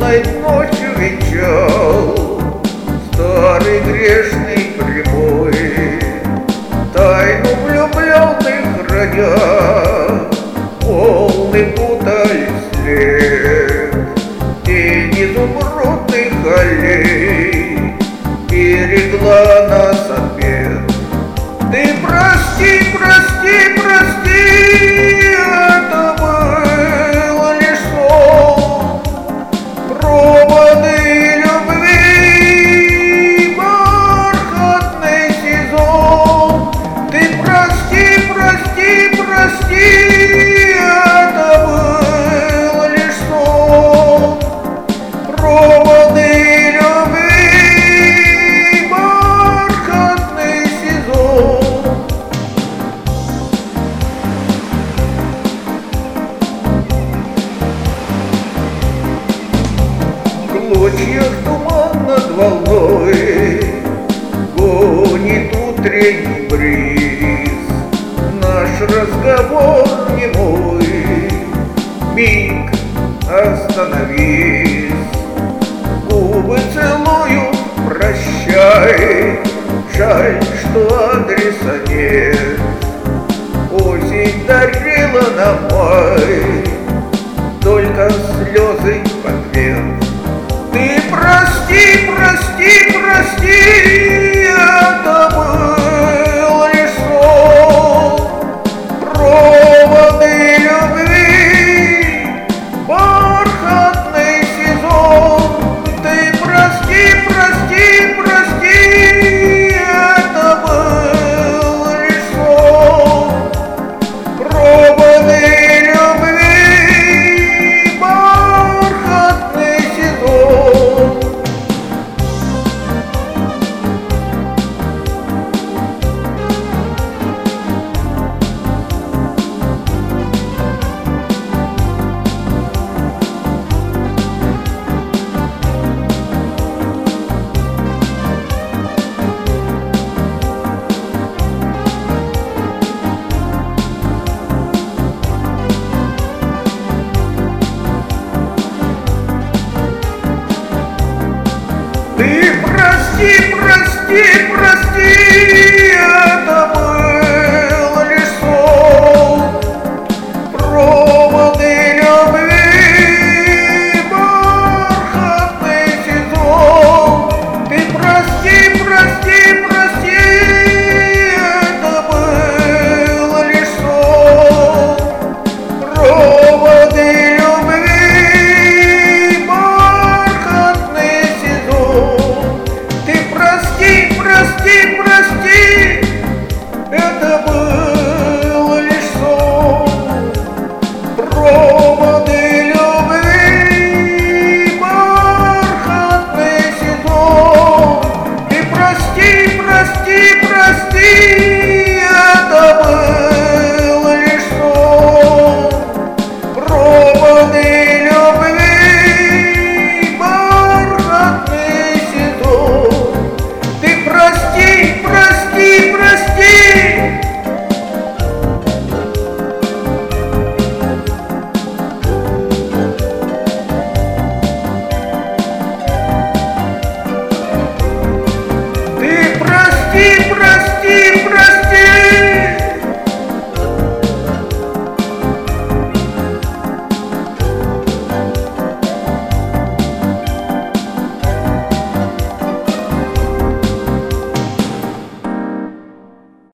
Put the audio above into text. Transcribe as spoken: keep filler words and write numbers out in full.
Лунной ночью венчал старый грешный прибой, тайну влюбленных родя, волны путали след. Тень изумрудных аллей берегла нас от бед. Ты прости, прости, прости, это было лишь сон, проводы любви, бархатный сезон. Ты прости, прости, прости, это было лишь сон, проводы в клочьях туман над волной гонит утренний бриз. Наш разговор немой, миг остановись. Губы целую, прощай, жаль, что адреса нет. Осень дарила нам май, только слезы в ответ. Ты прости, прости, прости, это был лишь сон, проводы любви, бархатный сезон. Ты прости, прости, прости, это был лишь сон, проводы. Ты прости, прости, прости.